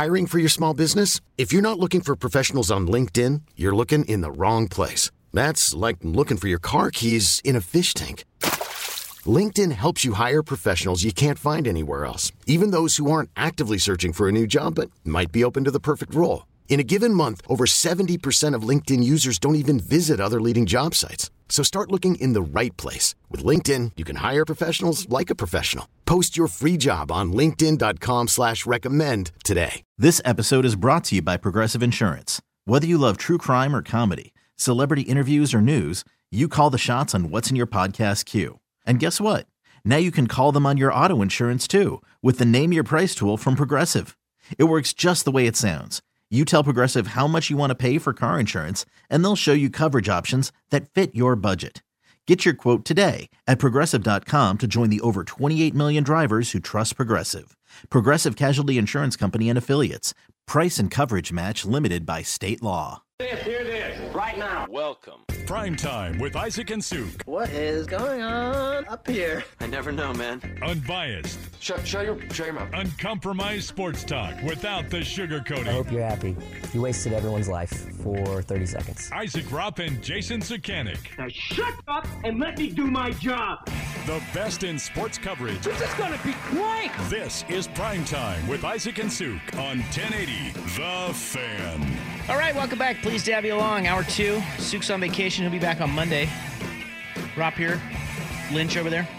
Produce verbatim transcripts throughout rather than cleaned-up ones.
Hiring for your small business? If you're not looking for professionals on LinkedIn, you're looking in the wrong place. That's like looking for your car keys in a fish tank. LinkedIn helps you hire professionals you can't find anywhere else, even those who aren't actively searching for a new job but might be open to the perfect role. In a given month, over seventy percent of LinkedIn users don't even visit other leading job sites. So start looking in the right place. With LinkedIn, you can hire professionals like a professional. Post your free job on linkedin dot com slash recommend today. This episode is brought to you by Progressive Insurance. Whether you love true crime or comedy, celebrity interviews or news, you call the shots on what's in your podcast queue. And guess what? Now you can call them on your auto insurance too with the Name Your Price tool from Progressive. It works just the way it sounds. You tell Progressive how much you want to pay for car insurance, and they'll show you coverage options that fit your budget. Get your quote today at Progressive dot com to join the over twenty-eight million drivers who trust Progressive. Progressive Casualty Insurance Company and Affiliates. Price and coverage match limited by state law. Here it is, right now. Welcome. Prime Time with Isaac and Suk. What is going on up here? I never know, man. Unbiased. Shut, shut your, shut your mouth. Uncompromised sports talk without the sugarcoating. I hope you're happy. You wasted everyone's life for thirty seconds. Isaac Rupp and Jason Sukanik. Now shut up and let me do my job. The best in sports coverage. This is going to be great. This is Prime Time with Isaac and Suk on ten eighty The Fan. All right, welcome back. Pleased to have you along. Hour two. Suk's on vacation. He'll be back on Monday. Rob here. Lynch over there.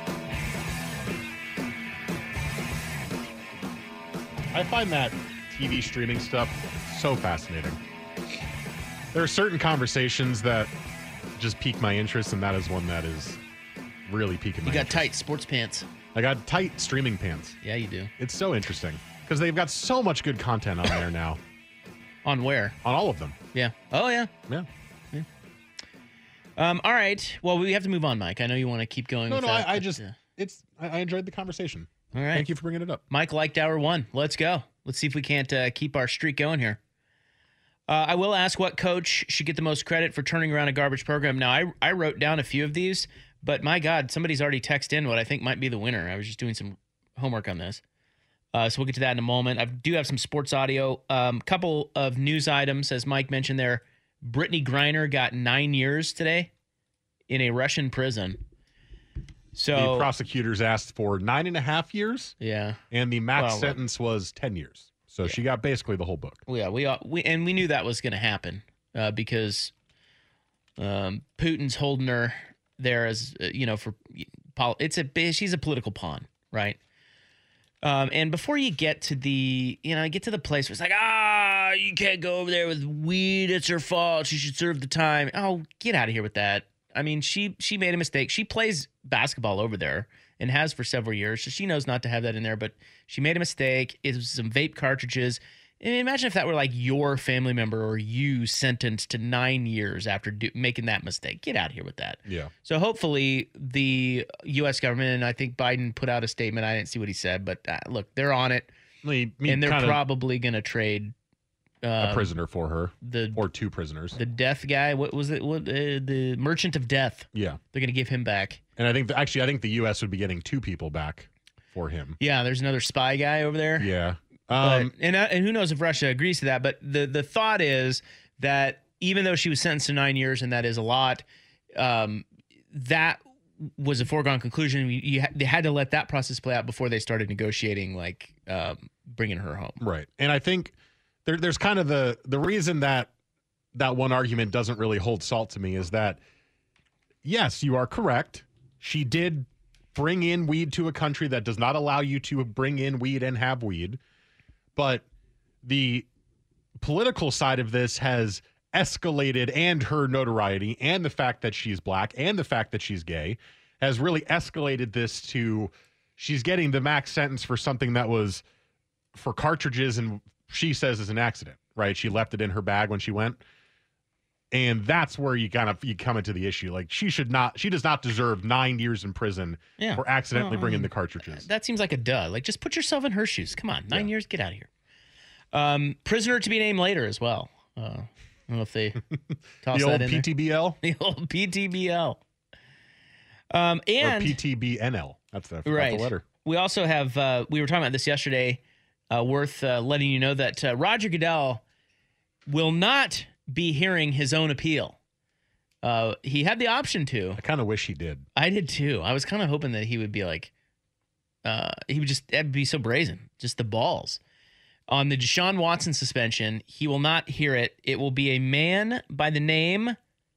I find that T V streaming stuff so fascinating. There are certain conversations that just pique my interest, and that is one that is really piquing my You got interest. tight sports pants. I got tight streaming pants. Yeah, you do. It's so interesting because they've got so much good content on there now. On where? On all of them. Yeah. Oh, yeah. Yeah. yeah. Um. All right. Well, we have to move on, Mike. I know you want to keep going. No, with no, that, I, I but, just, uh, it's, I, I enjoyed the conversation. All right. Thank you for bringing it up. Mike liked hour one. Let's go. Let's see if we can't uh, keep our streak going here. Uh, I will ask what coach should get the most credit for turning around a garbage program. Now, I I wrote down a few of these, but my God, somebody's already texted in what I think might be the winner. I was just doing some homework on this. Uh, so we'll get to that in a moment. I do have some sports audio. A um, couple of news items, as Mike mentioned there. Brittany Griner got nine years today in a Russian prison. So the prosecutors asked for nine and a half years. Yeah. And the max well, sentence was ten years. So yeah. She got basically the whole book. Well, yeah, we, we and we knew that was going to happen uh, because um, Putin's holding her there as, uh, you know, for it's a she's a political pawn, right? Um, and before you get to the, you know, get to the place where it's like, ah, you can't go over there with weed. It's her fault. She should serve the time. Oh, get out of here with that. I mean, she she made a mistake. She plays basketball over there and has for several years, so she knows not to have that in there. But she made a mistake. It was some vape cartridges. I mean, imagine if that were like your family member or you sentenced to nine years after do, making that mistake. Get out of here with that. Yeah. So hopefully the U S government, and I think Biden put out a statement. I didn't see what he said, but uh, look, they're on it. I mean, and they're probably going to trade uh, a prisoner for her, the or two prisoners. The death guy, what was it? What uh, the Merchant of Death? Yeah, they're going to give him back. And I think the, actually, I think the U S would be getting two people back for him. Yeah, there's another spy guy over there. Yeah, um, but, and uh, and who knows if Russia agrees to that? But the the thought is that even though she was sentenced to nine years, and that is a lot, um, that was a foregone conclusion. You, you ha- they had to let that process play out before they started negotiating, like um, bringing her home. Right, and I think there, there's kind of the the reason that that one argument doesn't really hold salt to me is that yes, you are correct. She did bring in weed to a country that does not allow you to bring in weed and have weed, but the political side of this has escalated, and her notoriety and the fact that she's black and the fact that she's gay has really escalated this to she's getting the max sentence for something that was for cartridges and she says is an accident, right? She left it in her bag when she went. And that's where you kind of you come into the issue. Like she should not, she does not deserve nine years in prison yeah. for accidentally um, bringing the cartridges. That seems like a duh. Like just put yourself in her shoes. Come on, nine yeah. years, get out of here. Um, prisoner to be named later as well. Uh, I don't know if they toss the that old in P T B L, there. The old P T B L. Um, and or P T B N L. That's the, right. the letter. We also have. Uh, we were talking about this yesterday. uh, worth uh, letting you know that uh, Roger Goodell will not be hearing his own appeal. Uh, he had the option to. I kind of wish he did. I did too. I was kind of hoping that he would be like, uh, he would just that'd be so brazen, just the balls. On the Deshaun Watson suspension, he will not hear it. It will be a man by the name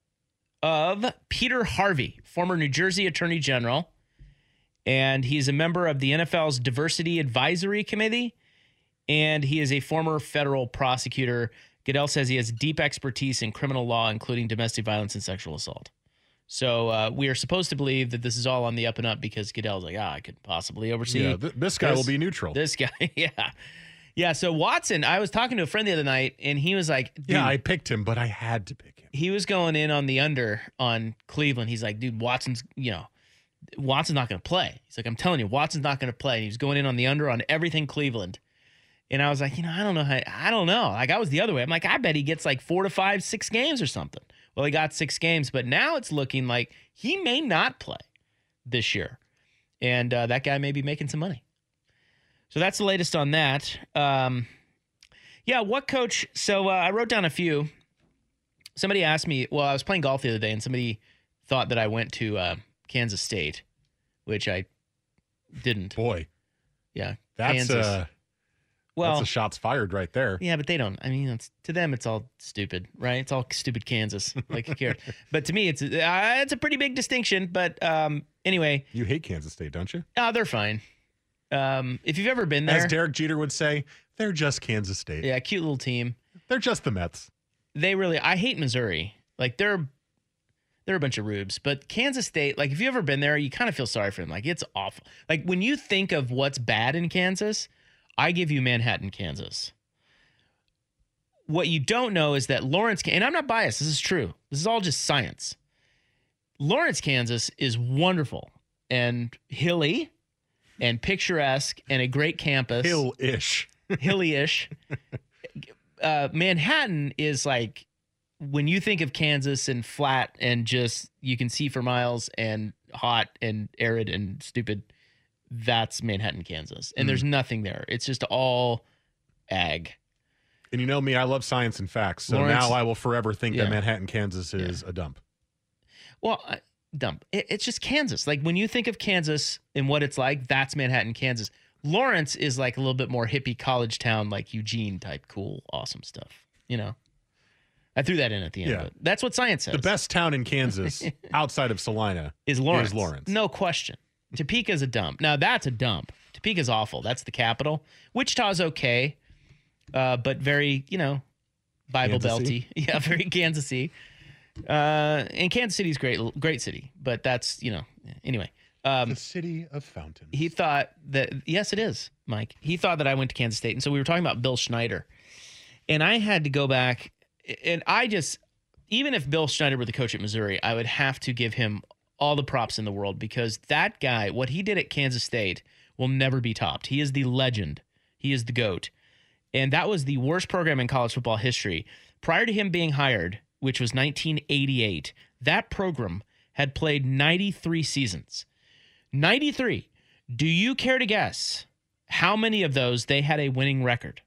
of Peter Harvey, former New Jersey Attorney General, and he's a member of the N F L's Diversity Advisory Committee, and he is a former federal prosecutor. Goodell says he has deep expertise in criminal law, including domestic violence and sexual assault. So uh, we are supposed to believe that this is all on the up and up because Goodell's like, ah, I could possibly oversee. Yeah, th- this guy this, will be neutral. This guy, yeah. Yeah, so Watson, I was talking to a friend the other night, and he was like, dude, yeah, I picked him, but I had to pick him. He was going in on the under on Cleveland. He's like, dude, Watson's, you know, Watson's not going to play. He's like, I'm telling you, Watson's not going to play. And he was going in on the under on everything Cleveland. And I was like, you know, I don't know how, I don't know. Like, I was the other way. I'm like, I bet he gets like four to five, six games or something. Well, he got six games, but now it's looking like he may not play this year. And uh, that guy may be making some money. So that's the latest on that. Um, yeah, what coach? So uh, I wrote down a few. Somebody asked me, well, I was playing golf the other day, and somebody thought that I went to uh, Kansas State, which I didn't. Boy. Yeah. That's Kansas. Uh, well, that's a shots fired right there. Yeah, but they don't. I mean, it's, to them, it's all stupid, right? It's all stupid Kansas. Like, who cares? But to me, it's, uh, it's a pretty big distinction. But um, anyway. You hate Kansas State, don't you? Oh, they're fine. Um, if you've ever been there. As Derek Jeter would say, they're just Kansas State. Yeah, cute little team. They're just the Mets. They really, I hate Missouri. Like, they're they're a bunch of rubes. But Kansas State, like, if you've ever been there, you kind of feel sorry for them. Like, it's awful. Like, when you think of what's bad in Kansas, I give you Manhattan, Kansas. What you don't know is that Lawrence, and I'm not biased, this is true. This is all just science. Lawrence, Kansas is wonderful and hilly and picturesque and a great campus. Hill-ish. Hilly-ish. Uh, Manhattan is like, when you think of Kansas and flat and just, you can see for miles and hot and arid and stupid, that's Manhattan, Kansas. And mm. there's nothing there. It's just all ag. And you know me, I love science and facts. So Lawrence, now I will forever think yeah. that Manhattan, Kansas is yeah. a dump. Well, I, dump. It, it's just Kansas. Like, when you think of Kansas and what it's like, that's Manhattan, Kansas. Lawrence is like a little bit more hippie college town, like Eugene type, cool, awesome stuff. You know, I threw that in at the end. Yeah. But that's what science says. The best town in Kansas outside of Salina is Lawrence. Is Lawrence. No question. Topeka's a dump. Now, that's a dump. Topeka's awful. That's the capital. Wichita's okay, uh, but very, you know, Bible Belty. Yeah, very Kansas-y. Uh, and Kansas City's great, great city, but that's, you know, anyway. Um, the city of fountains. He thought that, yes, it is, Mike. He thought that I went to Kansas State. And so we were talking about Bill Schneider. And I had to go back. And I just, even if Bill Schneider were the coach at Missouri, I would have to give him all the props in the world, because that guy, what he did at Kansas State will never be topped. He is the legend. He is the GOAT. And that was the worst program in college football history. Prior to him being hired, which was nineteen eighty-eight, that program had played ninety-three seasons. ninety-three. Do you care to guess how many of those they had a winning record?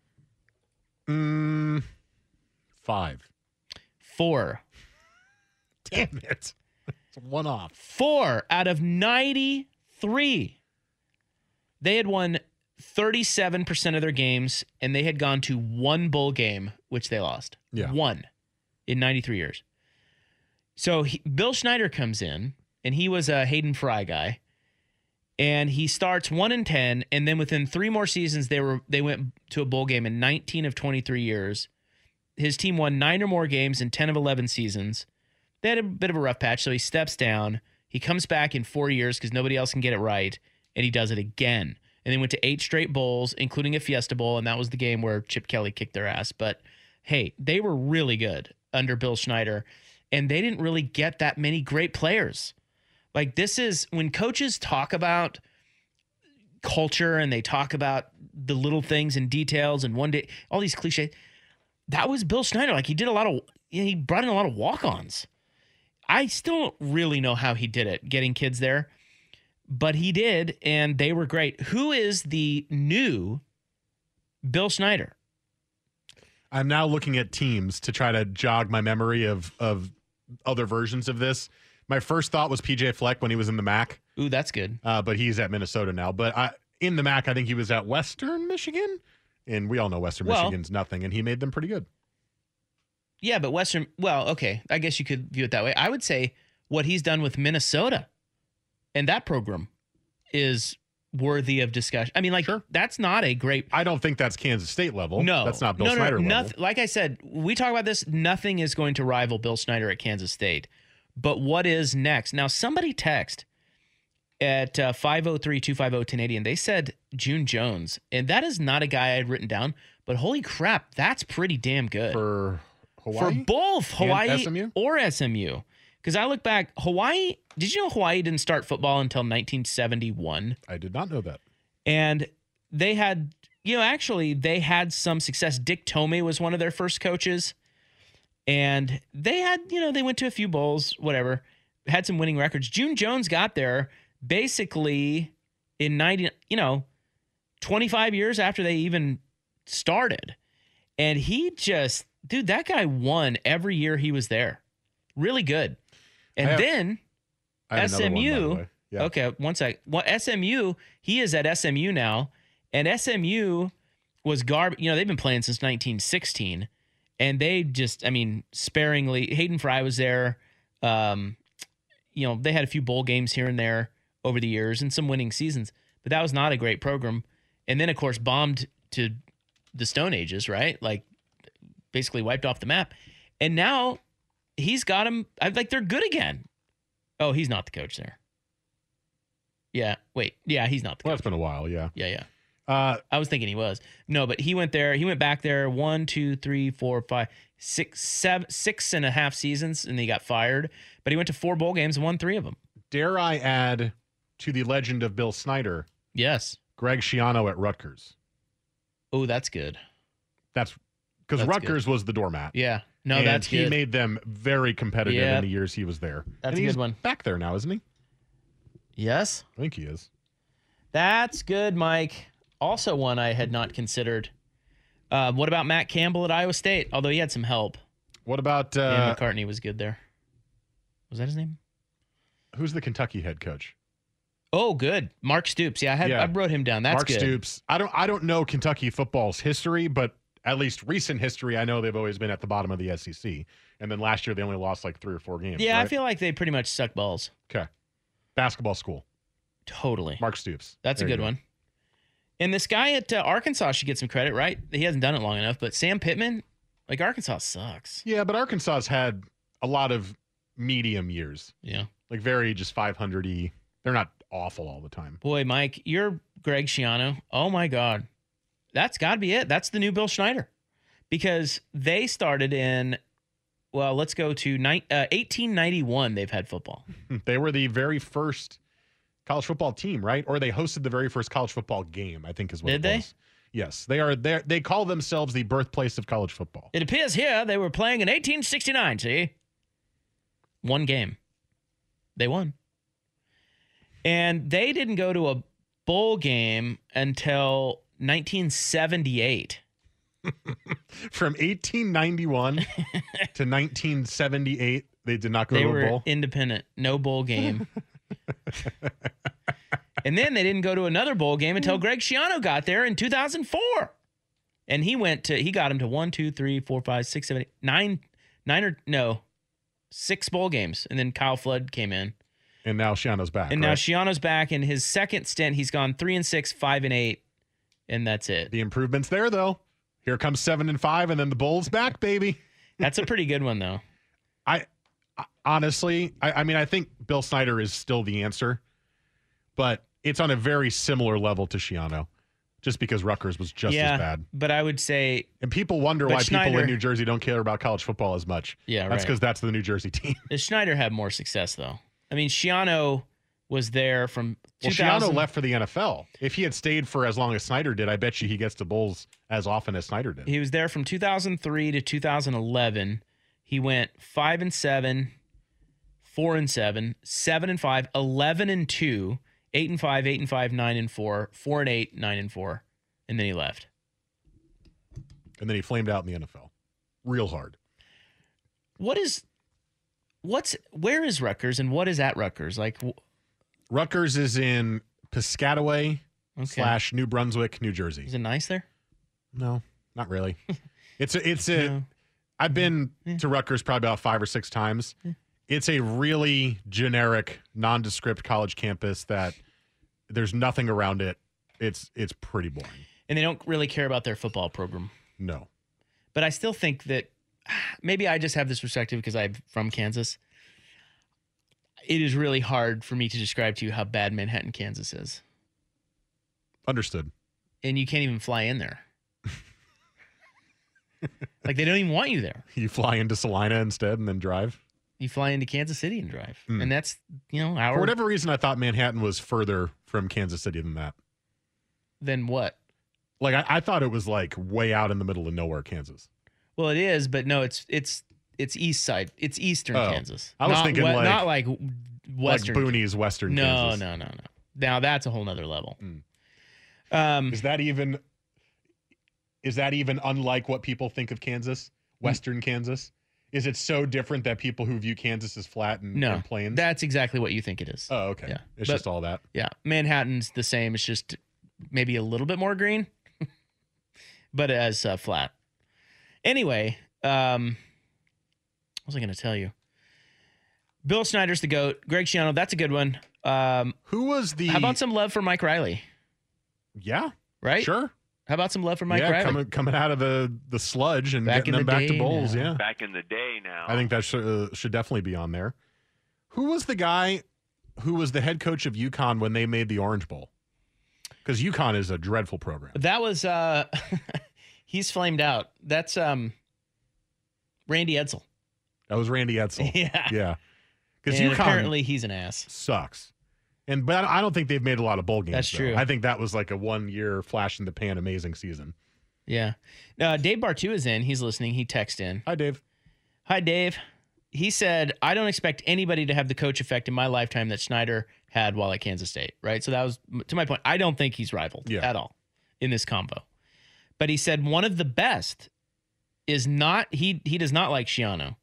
Mm, five. Four. Damn it. It's one off. Four out of ninety-three. They had won thirty-seven percent of their games, and they had gone to one bowl game, which they lost. Yeah. One in ninety-three years. So he, Bill Schneider comes in, and he was a Hayden Fry guy, and he starts one and ten, and then within three more seasons, they were they went to a bowl game in nineteen of twenty-three years. His team won nine or more games in ten of eleven seasons. They had a bit of a rough patch, so he steps down. He comes back in four years because nobody else can get it right, and he does it again. And they went to eight straight bowls, including a Fiesta Bowl, and that was the game where Chip Kelly kicked their ass. But, hey, they were really good under Bill Schneider, and they didn't really get that many great players. Like, this is, when coaches talk about culture and they talk about the little things and details and one day, all these cliches, that was Bill Schneider. Like, he did a lot of, you know, he brought in a lot of walk-ons. I still don't really know how he did it, getting kids there, but he did, and they were great. Who is the new Bill Schneider. I'm now looking at teams to try to jog my memory of of other versions of this. My first thought was P J Fleck when he was in the M A C. Ooh, that's good. Uh, but he's at Minnesota now. But I, in the M A C, I think he was at Western Michigan. And we all know Western well, Michigan's nothing. And he made them pretty good. Yeah, but Western, well, okay. I guess you could view it that way. I would say what he's done with Minnesota and that program is worthy of discussion. I mean, like, sure. That's not a great. I don't think that's Kansas State level. No. That's not Bill no, no, Snyder level. Nothing, like I said, we talk about this. Nothing is going to rival Bill Snyder at Kansas State. But what is next? Now, somebody text at uh, five oh three, two five oh, ten eighty, and they said June Jones. And that is not a guy I had written down, but holy crap, that's pretty damn good. For Hawaii? For both Hawaii and S M U? Or S M U. Because I look back, Hawaii, did you know Hawaii didn't start football until nineteen seventy-one? I did not know that. And they had, you know, actually, they had some success. Dick Tomei was one of their first coaches. And they had, you know, they went to a few bowls, whatever, had some winning records. June Jones got there basically in ninety, you know, twenty-five years after they even started. And he just, dude, that guy won every year he was there. Really good. And have, then S M U, one, yeah. okay, one sec. Well, S M U, he is at S M U now. And S M U was garbage. You know, they've been playing since nineteen sixteen. And they just, I mean, sparingly, Hayden Fry was there. Um, you know, they had a few bowl games here and there over the years and some winning seasons, but that was not a great program. And then, of course, bombed to the Stone Ages, right? Like, basically wiped off the map. And now he's got them, like, they're good again. Oh, he's not the coach there. Yeah, wait. Yeah, he's not the coach. Well, it's been a while, yeah. Yeah, yeah. Uh, I was thinking he was. No, but he went there. He went back there one, two, three, four, five, six, seven, six and a half seasons, and he got fired. But he went to four bowl games and won three of them. Dare I add to the legend of Bill Snyder? Yes. Greg Schiano at Rutgers. Oh, that's good. That's because That's Rutgers good. was the doormat. Yeah. No, and that's he good. made them very competitive Yep. in the years he was there. That's and a he's good one. Back there now, isn't he? Yes. I think he is. That's good, Mike. Also one I had not considered. Uh, what about Matt Campbell at Iowa State? Although he had some help. What about Dan uh, McCartney was good there. Was that his name? who's the Kentucky head coach? Oh, good. Mark Stoops. Yeah, I had Yeah. I wrote him down. That's Mark good. Stoops. I don't I don't know Kentucky football's history, but at least recent history, I know they've always been at the bottom of the S E C. And then last year they only lost like three or four games. Yeah, I right? feel like they pretty much suck balls. Okay. Basketball school. Totally. Mark Stoops. That's There a you good go. one. And this guy at uh, Arkansas should get some credit, right? He hasn't done it long enough, but Sam Pittman, like Arkansas sucks. Yeah, but Arkansas's had a lot of medium years. Yeah. Like very just five hundred-y. They're not awful all the time. Boy, Mike, you're Greg Schiano. Oh, my God. That's got to be it. That's the new Bill Schneider. Because they started in, well, let's go to ni- uh, eighteen ninety-one. They've had football. They were the very first college football team, right? Or they hosted the very first college football game, I think is what Did it they? was. Yes. They are they they call themselves the birthplace of college football. It appears here they were playing in eighteen sixty-nine, see? One game. They won. And they didn't go to a bowl game until nineteen seventy-eight. From eighteen ninety-one to nineteen seventy-eight, they did not go They to a were bowl. independent. No bowl game. And then they didn't go to another bowl game until Greg Schiano got there in two thousand four. And he went to, he got him to one, two, three, four, five, six, seven, eight, nine, nine or no, six bowl games. And then Kyle Flood came in. And now Shiano's back. And now right? Schiano's back in his second stint. He's gone three and six, five and eight, and that's it. The improvement's there, though. Here comes seven and five, and then the Bulls back, baby. That's a pretty good one, though. I, I honestly, I, I mean, I think Bill Snyder is still the answer, but it's on a very similar level to Schiano, just because Rutgers was just yeah, as bad. but I would say, And people wonder But why Schneider- people in New Jersey don't care about college football as much. Yeah, that's right. because that's the New Jersey team. Schneider had more success, though. I mean, Schiano was there from Well, two thousand. Schiano left for the N F L. If he had stayed for as long as Snyder did, I bet you he gets to Bulls as often as Snyder did. He was there from two thousand three to two thousand eleven. He went five and seven, four and seven, seven and five, eleven and two, eight and five, eight and five, nine and four, four and eight, nine and four, and then he left. And then he flamed out in the N F L. Real hard. What is, what's, where is Rutgers and what is at Rutgers? Like, wh- Rutgers is in Piscataway Okay. slash New Brunswick, New Jersey. is it nice there? No, not really. It's a, it's a, No. I've been Yeah. to Rutgers probably about five or six times. Yeah. It's a really generic, nondescript college campus that there's nothing around it. It's it's pretty boring. And they don't really care about their football program. No. But I still think that maybe I just have this perspective because I'm from Kansas. It is really hard for me to describe to you how bad Manhattan, Kansas is. Understood. And you can't even fly in there. Like, they don't even want you there. You fly into Salina instead and then drive? You fly into Kansas City and drive. Hmm. And that's, you know, our. For whatever reason, I thought Manhattan was further from Kansas City than that. Then what? Like, I, I thought it was like way out in the middle of nowhere, Kansas. Well, it is, but no, it's it's it's east side. It's eastern Oh. Kansas. I was not thinking we- like- not like western. Like Boonies, Western no, Kansas. no, no, no. Now that's a whole nother level. Mm. Um, Is that even is that even unlike what people think of Kansas? Western Kansas? Is it so different that people who view Kansas as flat and, no, and plains? that's exactly what you think it is. oh, okay. Yeah. It's But- just all that. Yeah, Manhattan's the same. It's just maybe a little bit more green, but as uh, flat. Anyway, um, what was I going to tell you? Bill Snyder's the GOAT. Greg Schiano, that's a good one. Um, Who was the how about some love for Mike Riley? Yeah. Right? Sure. How about some love for Mike yeah, Riley? coming coming out of the, the sludge and Back getting in them the back to day bowls. now. Yeah. Back in the day now. I think that should, uh, should definitely be on there. Who was the guy who was the head coach of UConn when they made the Orange Bowl? Because UConn is a dreadful program. That was uh he's flamed out. That's um Randy Edsel. That was Randy Edsel. Yeah. Yeah. Because And UConn apparently he's an ass. sucks. And but I don't think they've made a lot of bowl games. That's though. true. I think that was like a one year flash in the pan amazing season. Yeah. Uh, Dave Bartu is in. He's listening. He texted in. Hi, Dave. Hi, Dave. He said, I don't expect anybody to have the coach effect in my lifetime that Snyder had while at Kansas State, right? So that was, to my point, I don't think he's rivaled Yeah. at all in this combo. But he said one of the best is not, he he does not like Schiano.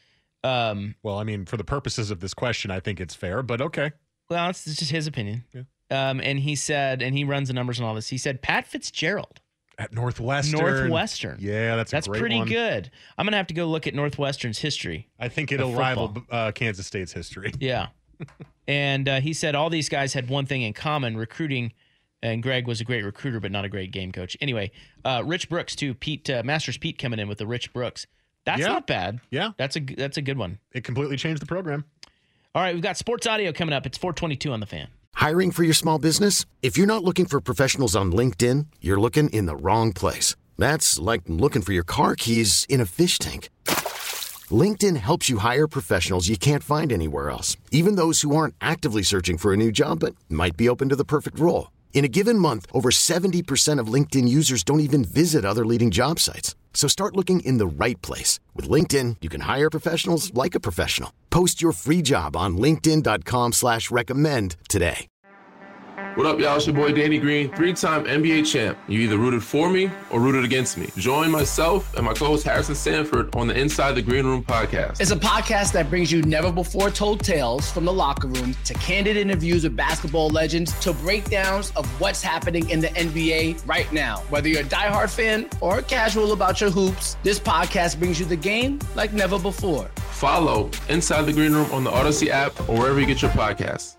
Um, Well, I mean, for the purposes of this question, I think it's fair, but okay. well, it's just his opinion. Yeah. Um, and he said, and he runs the numbers and all this, he said, Pat Fitzgerald. At Northwestern. Northwestern. Yeah, that's a That's great pretty one. good. I'm going to have to go look at Northwestern's history. I think it'll Of rival football. uh, Kansas State's history. Yeah. And uh, he said all these guys had one thing in common, recruiting, and Greg was a great recruiter, but not a great game coach. Anyway, uh, Rich Brooks, too. Pete, uh, Masters Pete coming in with the Rich Brooks. That's Yeah. not bad. Yeah, That's a, that's a good one. it completely changed the program. All right, we've got sports audio coming up. It's four twenty-two on the Fan. Hiring for your small business? If you're not looking for professionals on LinkedIn, you're looking in the wrong place. That's like looking for your car keys in a fish tank. LinkedIn helps you hire professionals you can't find anywhere else, even those who aren't actively searching for a new job but might be open to the perfect role. In a given month, over seventy percent of LinkedIn users don't even visit other leading job sites. So start looking in the right place. With LinkedIn, you can hire professionals like a professional. Post your free job on linkedin.com slash recommend today. What up, y'all? It's your boy Danny Green, three-time N B A champ. You either rooted for me or rooted against me. Join myself and my co-host Harrison Sanford on the Inside the Green Room podcast. It's a podcast that brings you never-before-told tales from the locker room to candid interviews with basketball legends to breakdowns of what's happening in the N B A right now. Whether you're a diehard fan or casual about your hoops, this podcast brings you the game like never before. Follow Inside the Green Room on the Odyssey app or wherever you get your podcasts.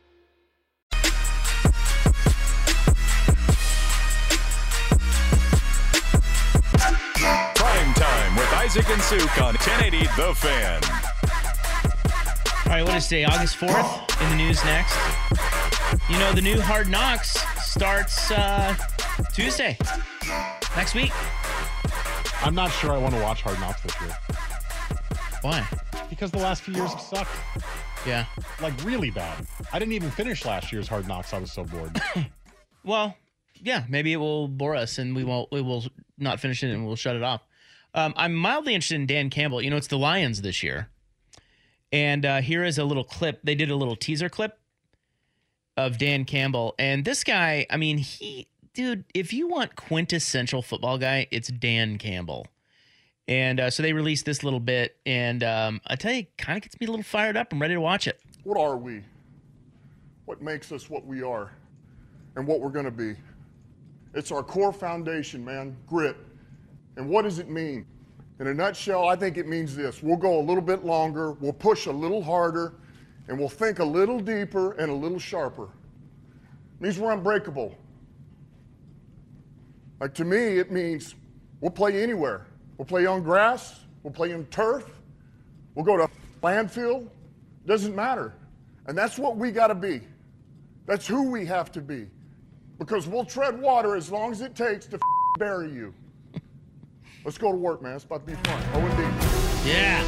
Prime Time with Isaac and Suk on ten eighty The Fan. All right, what is today? August fourth. In the news next. You know, the new Hard Knocks starts uh, Tuesday. Next week. I'm not sure I want to watch Hard Knocks this year Why? because the last few years have sucked. Yeah. Like, really bad. I didn't even finish last year's Hard Knocks. I was so bored. Well, yeah, maybe it will bore us and we won't, we will not finish it and we'll shut it off. Um, I'm mildly interested in Dan Campbell. You know, it's the Lions this year. And uh, here is a little clip. They did a little teaser clip of Dan Campbell. And this guy, I mean, he dude, if you want quintessential football guy, it's Dan Campbell. And uh, so they released this little bit, and um, I tell you, kind of gets me a little fired up. I'm ready to watch it. What are we? What makes us what we are and what we're going to be? It's our core foundation, man, grit. And what does it mean? In a nutshell, I think it means this. We'll go a little bit longer, we'll push a little harder, and we'll think a little deeper and a little sharper. It means we're unbreakable. Like, to me, it means we'll play anywhere. We'll play on grass, we'll play on turf, we'll go to landfill, doesn't matter. And that's what we got to be. That's who we have to be. Because we'll tread water as long as it takes to bury you. Let's go to work, man. It's about to be fun. Oh, indeed. Yeah.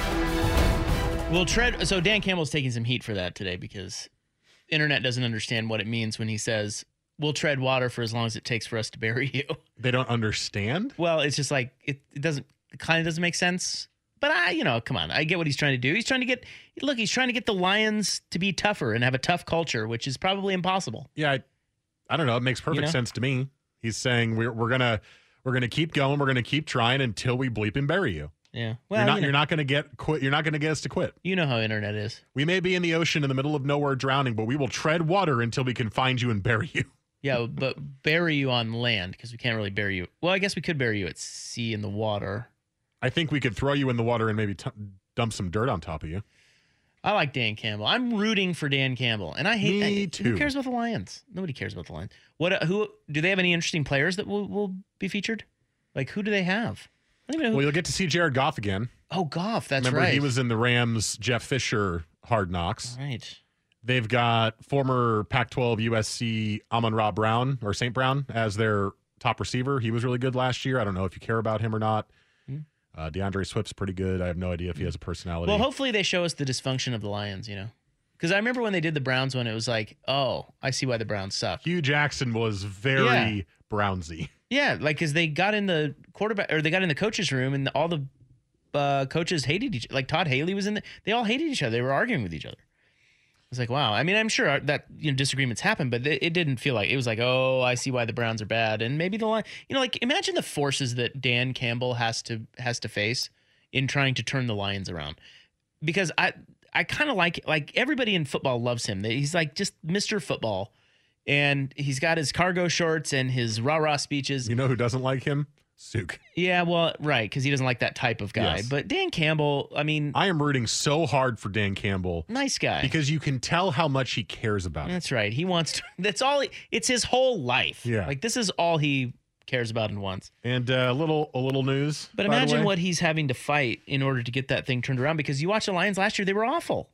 We'll tread. So Dan Campbell's taking some heat for that today because internet doesn't understand what it means when he says, we'll tread water for as long as it takes for us to bury you. They don't understand? Well, it's just like, it, it doesn't, it kind of doesn't make sense. But I, you know, come on. I get what he's trying to do. He's trying to get, look, he's trying to get the Lions to be tougher and have a tough culture, which is probably impossible. Yeah. I, I don't know. It makes perfect You know? sense to me. He's saying we're, we're going to, we're going to keep going. We're going to keep trying until we bleep and bury you. Yeah. Well, you're not, you know, you're not going to get quit. You're not going to get us to quit. You know how internet is. We may be in the ocean in the middle of nowhere drowning, but we will tread water until we can find you and bury you. Yeah, but bury you on land because we can't really bury you. Well, I guess we could bury you at sea in the water. I think we could throw you in the water and maybe t- dump some dirt on top of you. I like Dan Campbell. I'm rooting for Dan Campbell, and I hate. Me I, too. Who cares about the Lions? Nobody cares about the Lions. What? Uh, who do they have? Any interesting players that will, will be featured? Like, who do they have? I don't even know who. Well, you'll get to see Jared Goff again. Oh, Goff. That's Remember, right. he was in the Rams Jeff Fisher Hard Knocks. Right. They've got former Pac twelve U S C Amon-Ra Brown or Saint Brown as their top receiver. He was really good last year. I don't know if you care about him or not. Hmm. Uh, DeAndre Swift's pretty good. I have no idea if he has a personality. Well, hopefully they show us the dysfunction of the Lions, you know? Because I remember when they did the Browns one, it was like, oh, I see why the Browns suck. Hugh Jackson was very Yeah. Brownsy. Yeah, like, because they got in the quarterback, or they got in the coach's room, and all the uh, coaches hated each other. Like, Todd Haley was in the, they all hated each other. They were arguing with each other. It's like, wow. I mean, I'm sure that, you know, disagreements happen, but it, it didn't feel like, it was like, oh, I see why the Browns are bad. And maybe the line, you know, like, imagine the forces that Dan Campbell has to has to face in trying to turn the Lions around. Because I I kind of like, like, everybody in football loves him. He's like just Mister Football. And he's got his cargo shorts and his rah-rah speeches. You know who doesn't like him? Suk. Yeah, well, right, because he doesn't like that type of guy. Yes. But Dan Campbell, I mean, I am rooting so hard for Dan Campbell. nice guy. Because you can tell how much he cares about it. That's right. He wants to, that's all, he, it's his whole life. Yeah. Like, this is all he cares about and wants. And uh, a little a little news. But by the imagine way. what he's having to fight in order to get that thing turned around, because you watch the Lions last year, they were awful.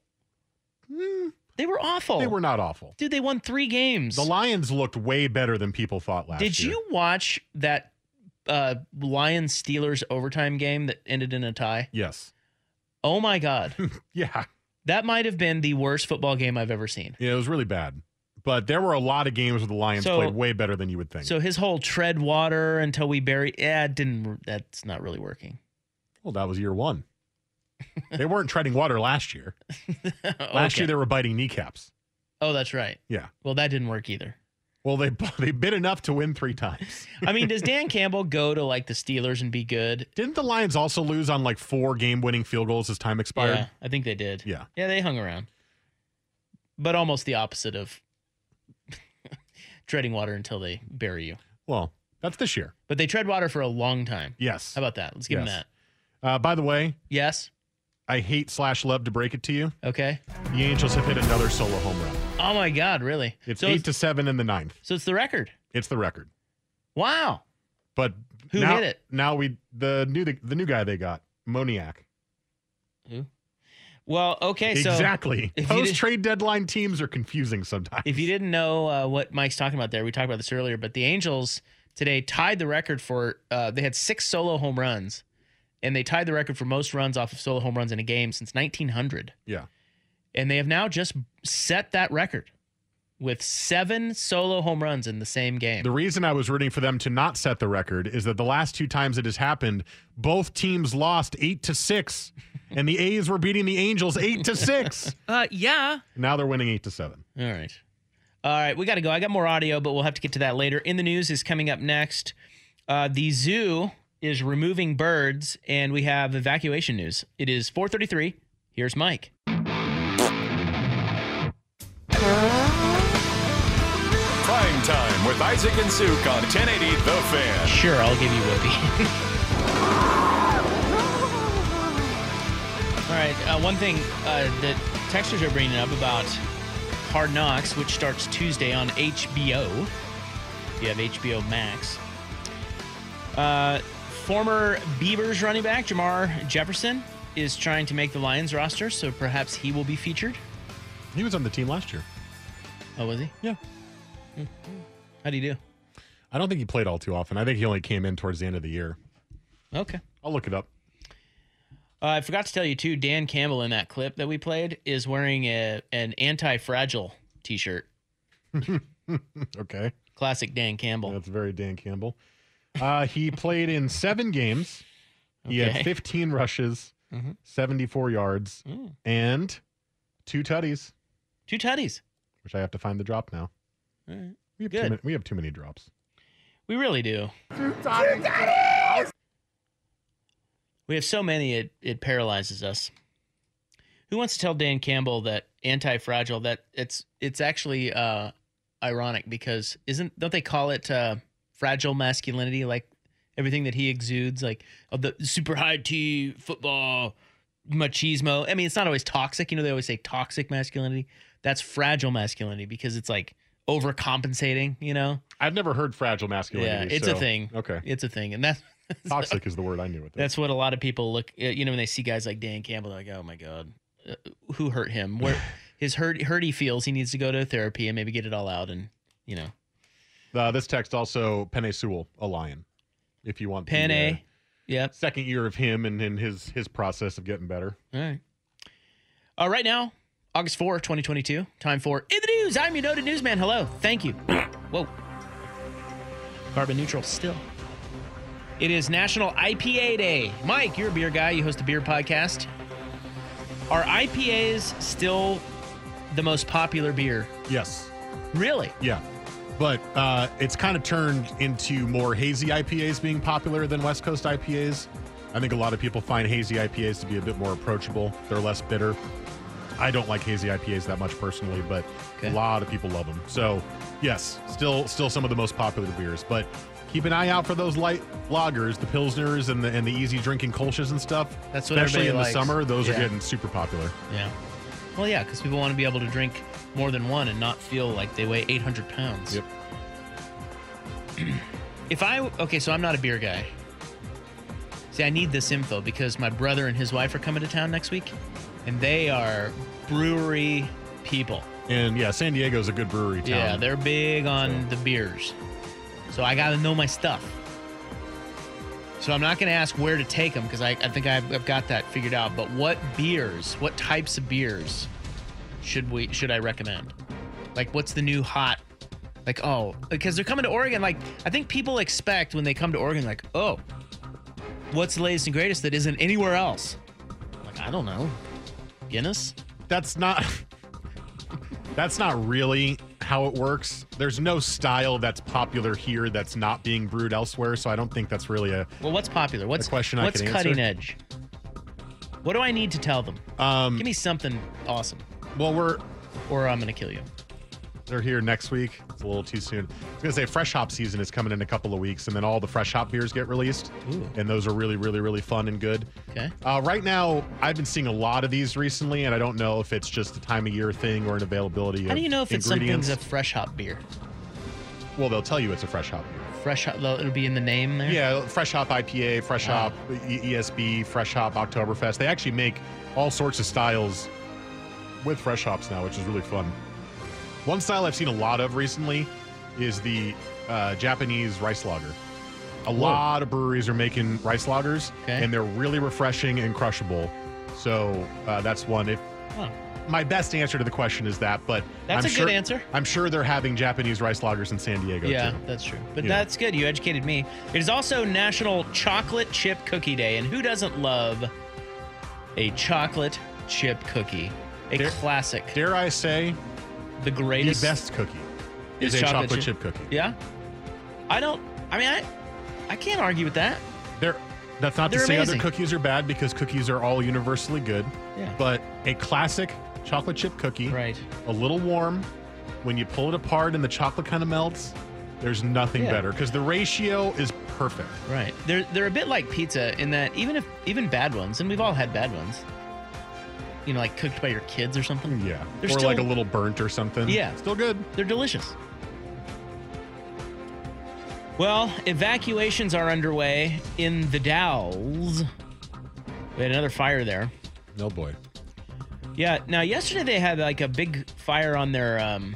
Mm, They were awful. they were not awful. Dude, they won three games. The Lions looked way better than people thought last Did year. you watch that uh, Lions Steelers overtime game that ended in a tie? Yes. Oh my God. Yeah. That might have been the worst football game I've ever seen. Yeah, it was really bad. But there were a lot of games where the Lions So- played way better than you would think. So his whole tread water until we bury, yeah, it didn't, that's not really working. well, that was year one. They weren't treading water last year. Last Okay. year they were biting kneecaps. Oh, that's right. Yeah. Well, that didn't work either. Well, they they bit enough to win three times. I mean, does Dan Campbell go to like the Steelers and be good? Didn't the Lions also lose on like four game-winning field goals as time expired? Yeah, I think they did. Yeah. Yeah, they hung around. But almost the opposite of treading water until they bury you. Well, that's this year. But they tread water for a long time. Yes. How about that? Let's give Yes. them Uh, by the way, that. Yes. I hate slash love to break it to you. Okay. The Angels have hit another solo home run. Oh my God, really? It's so eight it's, to seven in the ninth. so it's the record. It's the record. Wow. But Who now, hit it? Now we the new the, the new guy they got, Moniak. Who? Well, okay, so Exactly. if you Post did- trade deadline teams are confusing sometimes. if you didn't know uh, what Mike's talking about there, we talked about this earlier, but the Angels today tied the record for, uh, they had six solo home runs, and they tied the record for most runs off of solo home runs in a game since nineteen hundred. Yeah. And they have now just set that record with seven solo home runs in the same game. The reason I was rooting for them to not set the record is that the last two times it has happened, both teams lost eight to six, and the A's were beating the Angels eight to six. Uh, yeah. Now they're winning eight to seven. All right. All right, we got to go. I got more audio, but we'll have to get to that later. In the news is coming up next. Uh, the zoo is removing birds, and we have evacuation news. It is four thirty-three. Here's Mike. Prime Time with Isaac and Suk on ten eighty The Fan. Sure, I'll give you Whoopi. All right, uh, one thing uh, that texters are bringing up about Hard Knocks, which starts Tuesday on H B O. If you have H B O Max. Uh, former Beavers running back Jamar Jefferson is trying to make the Lions roster, so perhaps he will be featured. He was on the team last year. Oh, was he? Yeah. Mm-hmm. How'd he do? I don't think he played all too often. I think he only came in towards the end of the year. Okay. I'll look it up. Uh, I forgot to tell you, too, Dan Campbell in that clip that we played is wearing a, an Anti-Fragile t-shirt. Okay. Classic Dan Campbell. That's very Dan Campbell. Uh, he played in seven games. He Okay. had fifteen rushes, mm-hmm. seventy-four yards, mm. and two tutties. Two tutties. Which I have to find the drop now. All right. We have, Good. too many, we have too many drops. We really do. Two tutties. We have so many, it, it paralyzes us. Who wants to tell Dan Campbell that Anti-Fragile, that it's it's actually uh, ironic because isn't don't they call it uh, fragile masculinity, like everything that he exudes, like oh, the super high T football machismo. I mean, it's not always toxic. You know, they always say toxic masculinity. That's fragile masculinity because it's like overcompensating, you know? I've never heard fragile masculinity. Yeah, it's so, a thing. Okay. It's a thing. And that's toxic is the word I knew with that. That's what a lot of people look, you know, when they see guys like Dan Campbell, they're like, oh my God, uh, who hurt him? Where his hurt, hurt he feels he needs to go to therapy and maybe get it all out. And, you know. Uh, this text also, Penei Sewell, a Lion. If you want the, Penei, uh, yep. second year of him and, and his his process of getting better. All right. Uh, right now, August fourth, twenty twenty-two. Time for In the News. I'm your noted newsman. Hello. Thank you. Whoa. Carbon neutral still. It is National I P A Day. Mike, you're a beer guy. You host a beer podcast. Are I P As still the most popular beer? Yes. Really? Yeah. But uh, it's kind of turned into more hazy I P As being popular than West Coast I P As. I think a lot of people find hazy I P As to be a bit more approachable. They're less bitter. I don't like hazy I P As that much personally, but okay. a lot of people love them. So, yes, still still some of the most popular beers. But keep an eye out for those light lagers, the Pilsners and the and the easy drinking Kolsch's and stuff. That's what Especially in likes. the summer, those yeah. are getting super popular. Yeah. Well, yeah, because people want to be able to drink more than one and not feel like they weigh eight hundred pounds. Yep. If I, okay, so I'm not a beer guy. See, I need this info because my brother and his wife are coming to town next week, and they are brewery people. And yeah, San Diego's a good brewery town. Yeah, they're big on so. the beers. So I got to know my stuff. So I'm not going to ask where to take them because I, I think I've, I've got that figured out. But what beers, what types of beers should we should I recommend? Like, what's the new hot? Like, oh, because they're coming to Oregon. Like, I think people expect when they come to Oregon, like, oh, what's the latest and greatest that isn't anywhere else? Like, I don't know. Guinness? That's not. That's not really how it works. There's no style that's popular here that's not being brewed elsewhere, so I don't think that's really a well. What's popular? What's a question What's I can cutting answer. edge? What do I need to tell them? Um, Give me something awesome. Well, we're or I'm gonna kill you. They're here next week. It's a little too soon. I was gonna say fresh hop season is coming in a couple of weeks, and then all the fresh hop beers get released. Ooh. And those are really, really, really fun and good. Okay. Uh, right now, I've been seeing a lot of these recently, and I don't know if it's just a time of year thing or an availability. How of do you know if it's ingredients. something's a fresh hop beer? Well, they'll tell you it's a fresh hop beer. Fresh hop, it'll be in the name there. Yeah, fresh hop I P A, fresh Oh. hop E S B, fresh hop Oktoberfest. They actually make all sorts of styles with fresh hops now, which is really fun. One style I've seen a lot of recently is the uh, Japanese rice lager. A Whoa. lot of breweries are making rice lagers, Okay. and they're really refreshing and crushable. So uh, that's one. If Huh. my best answer to the question is that, but That's I'm a sure, good answer. I'm sure they're having Japanese rice lagers in San Diego Yeah, too. that's true. But Yeah. that's good. You educated me. It is also National Chocolate Chip Cookie Day, and who doesn't love a chocolate chip cookie? A Dare- classic. Dare I say, The the greatest. best cookie. is a chocolate, chocolate chip cookie. Yeah. I don't. I mean, I I can't argue with that. They're. That's not They're to say amazing. other cookies are bad because cookies are all universally good. Yeah. But a classic chocolate chip cookie, right? A little warm. When you pull it apart and the chocolate kind of melts, there's nothing Yeah. better because the ratio is perfect. Right. They're they're a bit like pizza in that even if even bad ones, and we've all had bad ones. You know, like cooked by your kids or something. Yeah. They're or still, like a little burnt or something. Yeah. Still good. They're delicious. Well, evacuations are underway in the Dalles. We had another fire there. Oh boy. Yeah. Now, yesterday they had like a big fire on their um,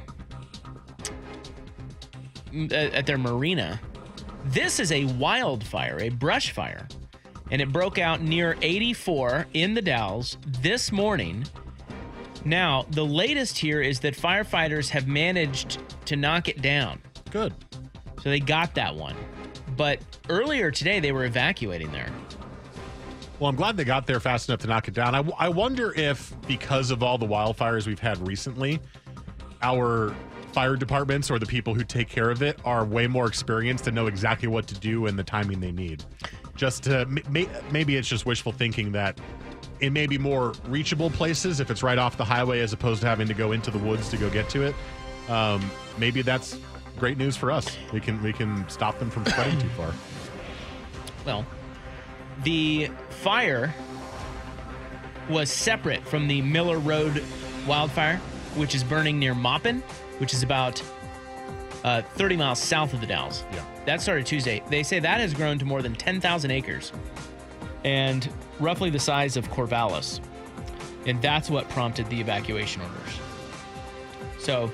at their marina. This is a wildfire, a brush fire, and it broke out near eighty-four in the Dalles this morning. Now, the latest here is that firefighters have managed to knock it down. Good. So they got that one. But earlier today, they were evacuating there. Well, I'm glad they got there fast enough to knock it down. I, I wonder if, because of all the wildfires we've had recently, our fire departments or the people who take care of it are way more experienced and know exactly what to do and the timing they need. Just to, may, maybe it's just wishful thinking that in maybe more reachable places, if it's right off the highway as opposed to having to go into the woods to go get to it, um, maybe that's great news for us. We can we can stop them from spreading too far. Well, the fire was separate from the Miller Road wildfire, which is burning near Maupin, which is about uh, thirty miles south of the Dalles. Yeah. That started Tuesday. They say that has grown to more than ten thousand acres and roughly the size of Corvallis. And that's what prompted the evacuation orders. So,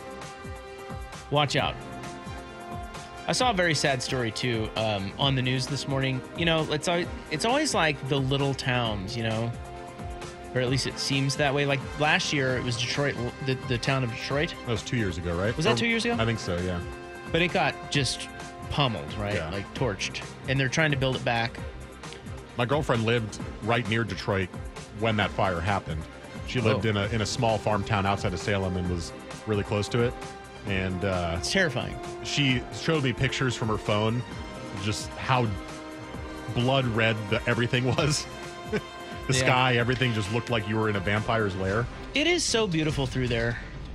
watch out. I saw a very sad story too um, on the news this morning. You know, it's always, it's always like the little towns, you know, or at least it seems that way. Like last year, it was Detroit, the, the town of Detroit. That was two years ago, right? Was that two years ago? I think so, yeah. But it got just pummeled, right? Yeah. Like torched. And they're trying to build it back. My girlfriend lived right near Detroit when that fire happened. She lived Oh. in a in a small farm town outside of Salem and was really close to it. And uh, it's terrifying. She showed me pictures from her phone, just how blood red the everything was. the Yeah. sky, everything just looked like you were in a vampire's lair. It is so beautiful through there.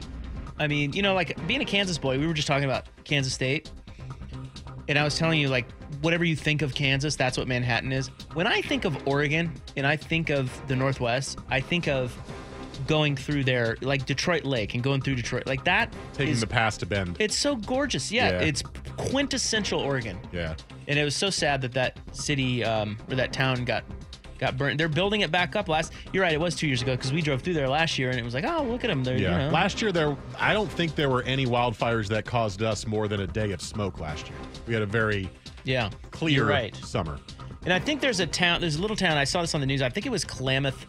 I mean, you know, like being a Kansas boy, we were just talking about Kansas State. And I was telling you, like, whatever you think of Kansas, that's what Manhattan is. When I think of Oregon and I think of the Northwest, I think of going through there, like Detroit Lake and going through Detroit. Like that. Taking is, the pass to Bend. It's so gorgeous. Yeah, Yeah. It's quintessential Oregon. Yeah. And it was so sad that that city um, or that town got got burnt. They're building it back up last. You're right. It was two years ago because we drove through there last year and it was like, oh, look at them. They're, Yeah. You know. Last year, there. I don't think there were any wildfires that caused us more than a day of smoke last year. We had a very yeah clear you're right. summer. And I think there's a town, there's a little town, I saw this on the news, I think it was Klamath,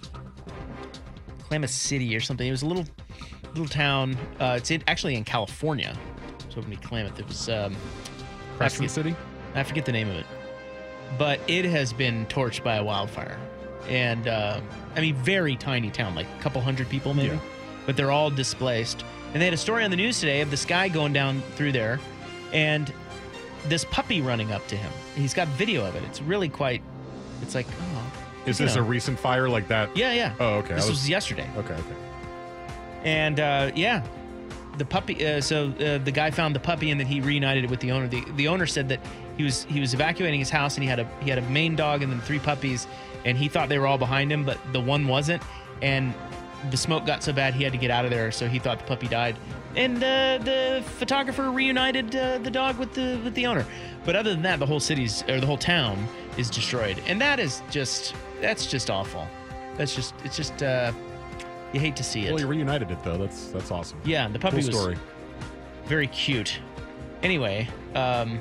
Klamath City or something. It was a little little town, uh, it's in, actually in California. So it would be Klamath. It was, um, Crescent City? I forget the name of it. But it has been torched by a wildfire. And, uh, I mean, very tiny town, like a couple hundred people maybe. Yeah. But they're all displaced. And they had a story on the news today of this guy going down through there and this puppy running up to him. He's got video of it. It's really quite, it's like, oh. Is you this know. a recent fire like that? Yeah, yeah. Oh, okay. This I was, was yesterday. Okay, okay. And, uh, yeah, the puppy, uh, so uh, the guy found the puppy and then he reunited it with the owner. The, the owner said that he was he was evacuating his house and he had a he had a main dog and then three puppies and he thought they were all behind him, but the one wasn't. And the smoke got so bad he had to get out of there, so he thought the puppy died. And uh, the photographer reunited uh, the dog with the with the owner. But other than that, the whole city's or the whole town is destroyed, and that is just that's just awful. That's just it's just uh, you hate to see it. Well, you reunited it though. That's that's awesome. Yeah, the puppy cool was story. very cute. Anyway, um,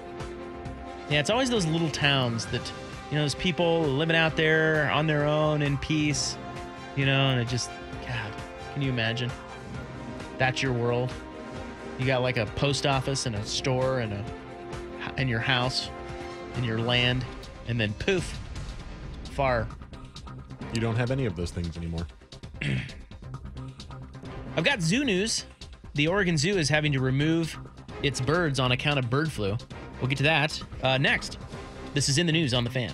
yeah, it's always those little towns that you know, those people living out there on their own in peace. You know, and it just, God, can you imagine? That's your world. You got like a post office and a store and a and your house and your land, and then poof, far. You don't have any of those things anymore. I've got zoo news. the Oregon Zoo is having to remove its birds on account of bird flu. We'll get to that uh, next. This is In the News on The Fan.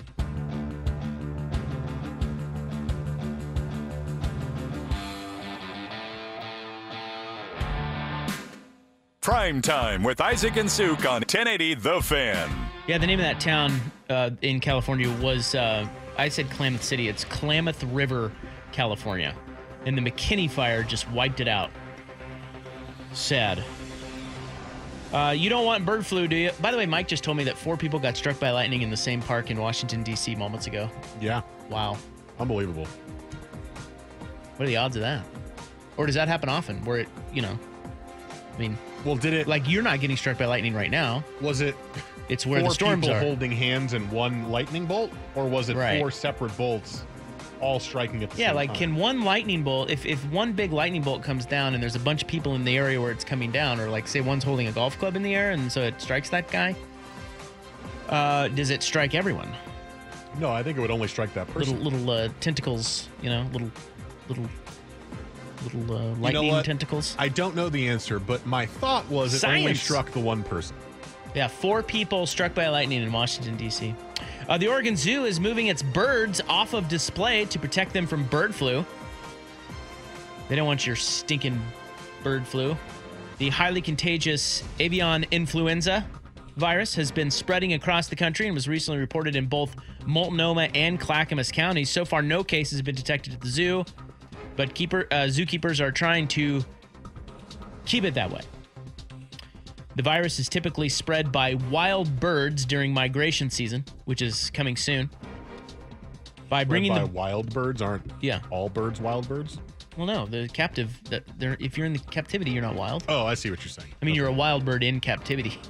Prime Time with Isaac and Suk on ten eighty The Fan. Yeah, the name of that town uh, in California was, uh, I said Klamath City. It's Klamath River, California. And the McKinney fire just wiped it out. Sad. Uh, you don't want bird flu, do you? By the way, Mike just told me that four people got struck by lightning in the same park in Washington, D C moments ago. Yeah. Wow. Unbelievable. What are the odds of that? Or does that happen often where it, you know, I mean... Well, did it... Like, you're not getting struck by lightning right now. Was it... It's where four the storms people are. holding hands in one lightning bolt? Or was it Right. four separate bolts all striking at the Yeah, same like time? can one lightning bolt, if, if one big lightning bolt comes down and there's a bunch of people in the area where it's coming down, or like say one's holding a golf club in the air and so it strikes that guy, uh, does it strike everyone? No, I think it would only strike that person. Little little uh, tentacles, you know, little little little uh, lightning you know what? tentacles. I don't know the answer, but my thought was it only Science. struck the one person. Yeah, four people struck by lightning in Washington, D C Uh, the Oregon Zoo is moving its birds off of display to protect them from bird flu. They don't want your stinking bird flu. The highly contagious avian influenza virus has been spreading across the country and was recently reported in both Multnomah and Clackamas counties. So far, no cases have been detected at the zoo, but keeper, uh, zookeepers are trying to keep it that way. The virus is typically spread by wild birds during migration season, which is coming soon. By bringing by the wild birds aren't yeah all birds wild birds? Well, no, the captive that they're if you're in the captivity, you're not wild. Oh, I see what you're saying. I mean, Okay. you're a wild bird in captivity.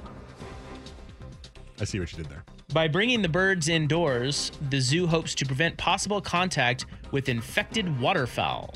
I see what you did there. By bringing the birds indoors, the zoo hopes to prevent possible contact with infected waterfowl.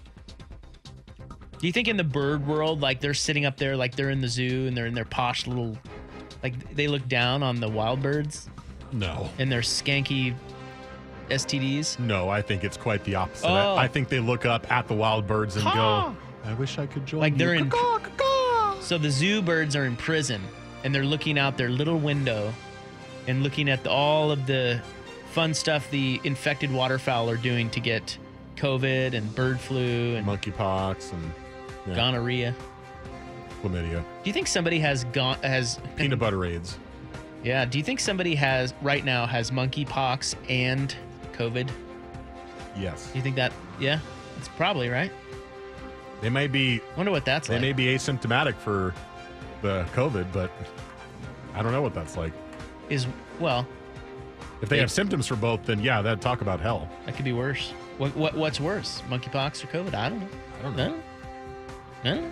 Do you think in the bird world, like they're sitting up there, like they're in the zoo and they're in their posh little, like they look down on the wild birds No. and their skanky S T Ds? No, I think it's quite the opposite. Oh. I, I think they look up at the wild birds and Caw. go, I wish I could join Like you. they're in. Caw, caw, caw. So the zoo birds are in prison and they're looking out their little window and looking at the, all of the fun stuff the infected waterfowl are doing to get COVID and bird flu and monkeypox and yeah, gonorrhea. chlamydia. Do you think somebody has gone has Peanut butter AIDS. Yeah. Do you think somebody has right now has monkeypox and COVID? Yes. Do you think that? Yeah, it's probably right. They may be. Wonder what that's They like. may be asymptomatic for the COVID, but I don't know what that's like. Is well, If they They- have symptoms for both, then yeah, that'd talk about hell. that could be worse. What what what's worse, monkeypox or COVID? I don't know. I don't know. No? No?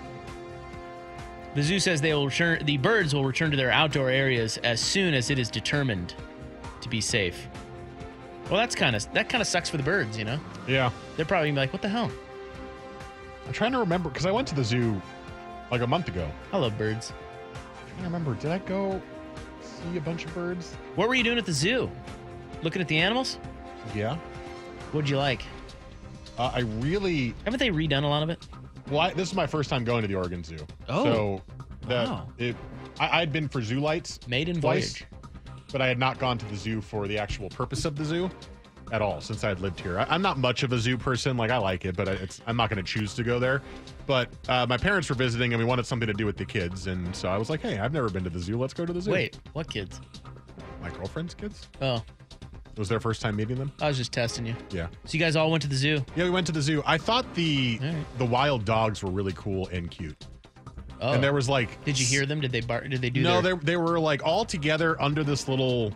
The zoo says they will return. The birds will return to their outdoor areas as soon as it is determined to be safe. Well, that's kind of that kind of sucks for the birds, you know. Yeah. They're probably gonna be like, "What the hell?" I'm trying to remember because I went to the zoo like a month ago. I love birds. I'm trying to remember. Did I go see a bunch of birds? What were you doing at the zoo? Looking at the animals? Yeah. What'd you like? Uh, I really. Haven't they redone a lot of it? Well, I, this is my first time going to the Oregon Zoo. Oh. So that Wow. it, I, I'd been for Zoo Lights Maiden twice, voyage. but I had not gone to the zoo for the actual purpose of the zoo at all since I had lived here. I, I'm not much of a zoo person. Like I like it, but it's I'm not going to choose to go there. But uh, my parents were visiting, and we wanted something to do with the kids, and so I was like, "Hey, I've never been to the zoo. Let's go to the zoo." Wait, what kids? My girlfriend's kids. Oh, It was their first time meeting them. I was just testing you. Yeah. So you guys all went to the zoo? Yeah, we went to the zoo. I thought the All right. the wild dogs were really cool and cute. Oh. And there was like Did you hear them? Did they bark? Did they do? No, their... they they were like all together under this little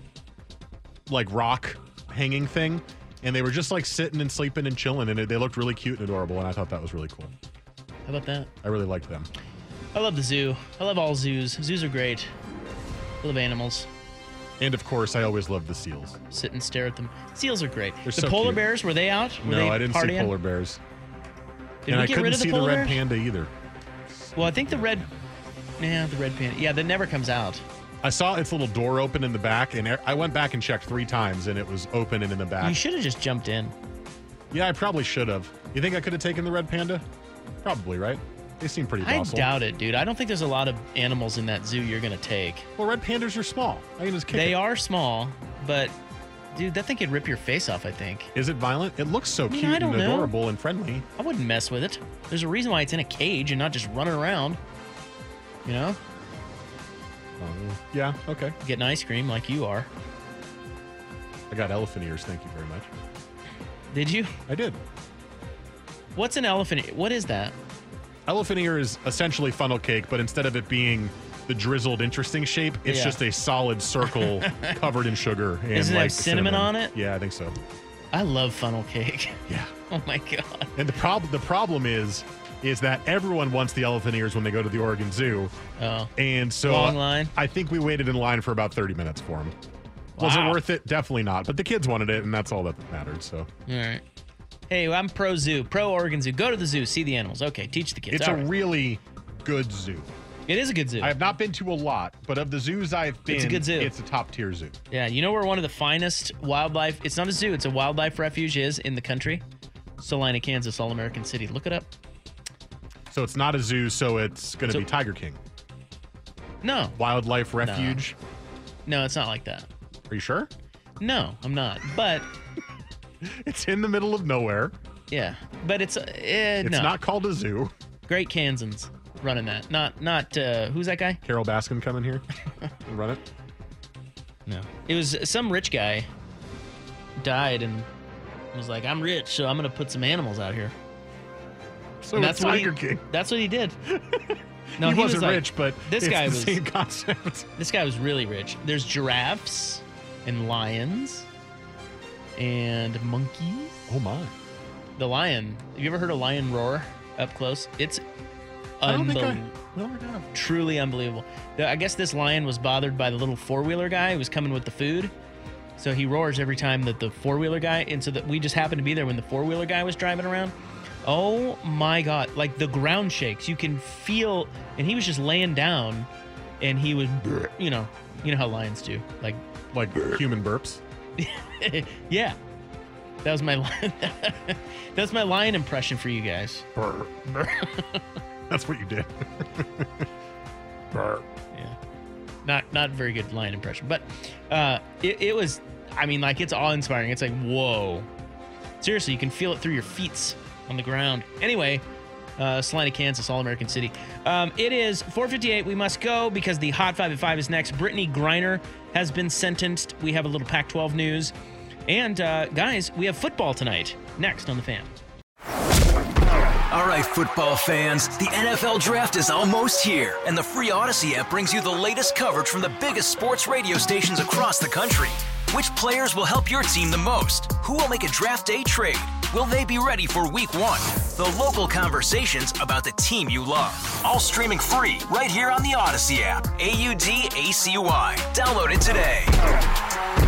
like rock hanging thing, and they were just like sitting and sleeping and chilling, and they looked really cute and adorable, and I thought that was really cool. How about that? I really liked them. I love the zoo. I love all zoos. Zoos are great. I love animals. And of course, I always loved the seals. Sit and stare at them. Seals are great. They're the so polar cute. bears, were they out? Were no, they I didn't partying? see polar bears. Did and we I get couldn't rid of the see the polar red bears? panda either. Well, I think the red. Yeah, the red panda. Yeah, that never comes out. I saw its little door open in the back, and I went back and checked three times, and it was open and in the back. You should have just jumped in. Yeah, I probably should have. You think I could have taken the red panda? Probably, right? They seem pretty I docile. doubt it, dude. I don't think there's a lot of animals in that zoo you're going to take. Well, red pandas are small. I can just kick They it. are small, but, dude, that thing could rip your face off, I think. Is it violent? It looks so I mean, cute I and don't know. adorable and friendly. I wouldn't mess with it. There's a reason why it's in a cage and not just running around. You know? Um, yeah, okay. Getting ice cream like you are. I got elephant ears. Thank you very much. Did you? I did. What's an elephant ear? What is that? Elephant ear is essentially funnel cake, but instead of it being the drizzled, interesting shape, it's Yeah. just a solid circle covered in sugar. And Does it like have cinnamon on it? Yeah, I think so. I love funnel cake. Yeah. Oh my god. And the problem the problem is is that everyone wants the elephant ears when they go to the Oregon Zoo. Oh. And so Long line? I think we waited in line for about thirty minutes for them. Was it Wow. worth it? Definitely not. But the kids wanted it, and that's all that mattered. So All right. Hey, I'm pro zoo, pro Oregon Zoo. Go to the zoo, see the animals. Okay, teach the kids. it's All a right. really good zoo. It is a good zoo. I have not been to a lot, but of the zoos I've been, It's a good zoo. It's a top tier zoo. Yeah, you know where one of the finest wildlife, it's not a zoo, it's a wildlife refuge is in the country? Salina, Kansas, All-American City. Look it up. So it's not a zoo, so it's going to So- be Tiger King. No. Wildlife refuge. No, it's not like that. Are you sure? No, I'm not. But, It's in the middle of nowhere. yeah. But it's, uh, eh, It's no. not called a zoo. Great Kansans running that. Not, not, uh, who's that guy? Carol Baskin coming here and run it. No. It was some rich guy died and was like, I'm rich, so I'm going to put some animals out here. So And it's what Tiger he, King. That's what he did. No, he, he wasn't was like- rich, but this it's guy the was same concept. This guy was really rich. There's giraffes and lions and monkeys. Oh my! The lion. Have you ever heard a lion roar up close? It's I don't think I- unbelievable. No, I have. Truly unbelievable. The- I guess this lion was bothered by the little four-wheeler guy who was coming with the food. So he roars every time that the four-wheeler guy, and so that we just happened to be there when the four-wheeler guy was driving around. Oh my God. Like the ground shakes. You can feel, and he was just laying down and he was, you know, you know how lions do. Like, Like human burps. yeah. That was my lion. That's my lion impression for you guys. Burp. That's what you did. Burp. Yeah. Not not very good lion impression. But uh it, it was, I mean, like, it's awe-inspiring. It's like, whoa. Seriously, you can feel it through your feet on the ground. Anyway, uh, Salina, Kansas, All-American City. Um, it is four fifty-eight. We must go because the Hot Five at Five is next. Brittany Griner has been sentenced. We have a little Pac twelve news. And, uh, guys, we have football tonight. Next on The Fan. All right, football fans, the N F L Draft is almost here, and the free Odyssey app brings you the latest coverage from the biggest sports radio stations across the country. Which players will help your team the most? Who will make a draft day trade? Will they be ready for week one? The local conversations about the team you love. All streaming free right here on the Odyssey app. A U D A C Y. Download it today.